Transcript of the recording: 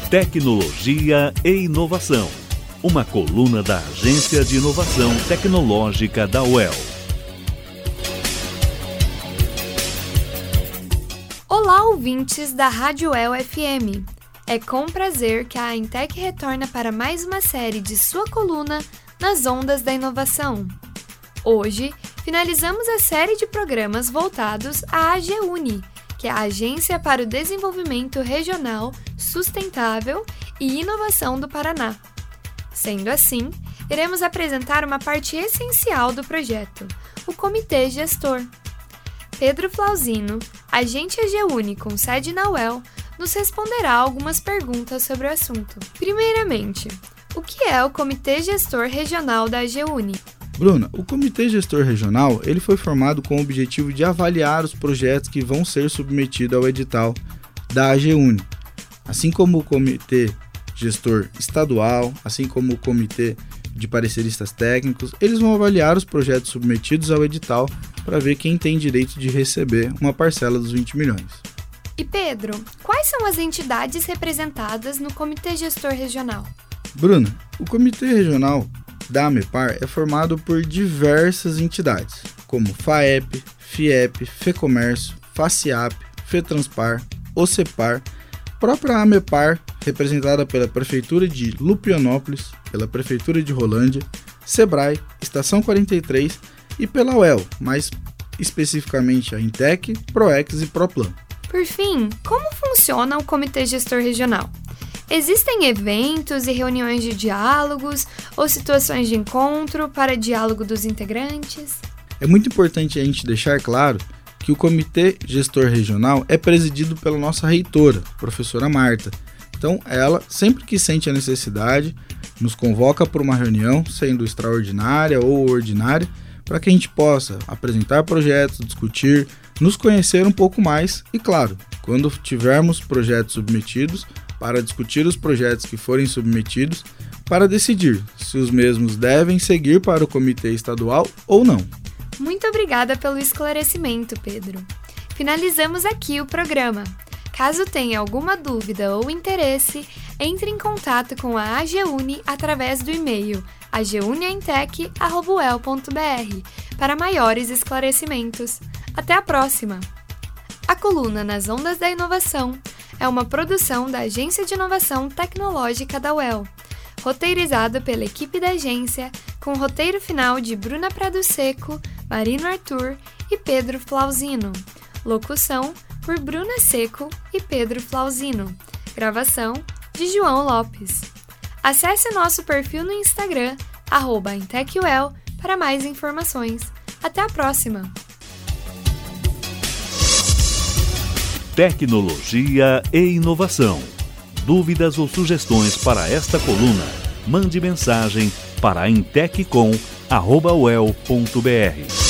Tecnologia e Inovação, uma coluna da Agência de Inovação Tecnológica da UEL. Olá, ouvintes da Rádio UEL FM. É com prazer que a Intec retorna para mais uma série de sua coluna nas ondas da inovação. Hoje, finalizamos a série de programas voltados à AGUNI, que é a Agência para o Desenvolvimento Regional, Sustentável e Inovação do Paraná. Sendo assim, iremos apresentar uma parte essencial do projeto, o Comitê Gestor. Pedro Flauzino, agente AGUNI com sede na UEL, nos responderá algumas perguntas sobre o assunto. Primeiramente, o que é o Comitê Gestor Regional da AGUNI? Bruna, o Comitê Gestor Regional ele foi formado com o objetivo de avaliar os projetos que vão ser submetidos ao edital da AGUNI, assim como o Comitê Gestor Estadual, assim como o Comitê de Pareceristas Técnicos, eles vão avaliar os projetos submetidos ao edital para ver quem tem direito de receber uma parcela dos 20 milhões. E Pedro, quais são as entidades representadas no Comitê Gestor Regional? Bruna, o Comitê Regional da AMEPAR é formado por diversas entidades, como FAEP, FIEP, FEComércio, FACIAP, FETranspar, OCEPAR, própria AMEPAR, representada pela Prefeitura de Lupionópolis, pela Prefeitura de Rolândia, SEBRAE, Estação 43 e pela UEL, mais especificamente a Intec, PROEX e PROPLAN. Por fim, como funciona o Comitê Gestor Regional? Existem eventos e reuniões de diálogos ou situações de encontro para diálogo dos integrantes? É muito importante a gente deixar claro que o Comitê Gestor Regional é presidido pela nossa reitora, professora Marta. Então, ela, sempre que sente a necessidade, nos convoca para uma reunião, sendo extraordinária ou ordinária, para que a gente possa apresentar projetos, discutir, nos conhecer um pouco mais e, claro, quando tivermos projetos submetidos, para discutir os projetos que forem submetidos, para decidir se os mesmos devem seguir para o comitê estadual ou não. Muito obrigada pelo esclarecimento, Pedro. Finalizamos aqui o programa. Caso tenha alguma dúvida ou interesse, entre em contato com a AGUNI através do e-mail aguniaintec@uel.br para maiores esclarecimentos. Até a próxima! A coluna Nas Ondas da Inovação é uma produção da Agência de Inovação Tecnológica da UEL, roteirizado pela equipe da agência, com o roteiro final de Bruna Prado Seco, Marino Arthur e Pedro Flauzino. Locução por Bruna Seco e Pedro Flauzino. Gravação de João Lopes. Acesse nosso perfil no Instagram, @IntecUEL, para mais informações. Até a próxima! Tecnologia e Inovação. Dúvidas ou sugestões para esta coluna? Mande mensagem para inteccom@uel.br.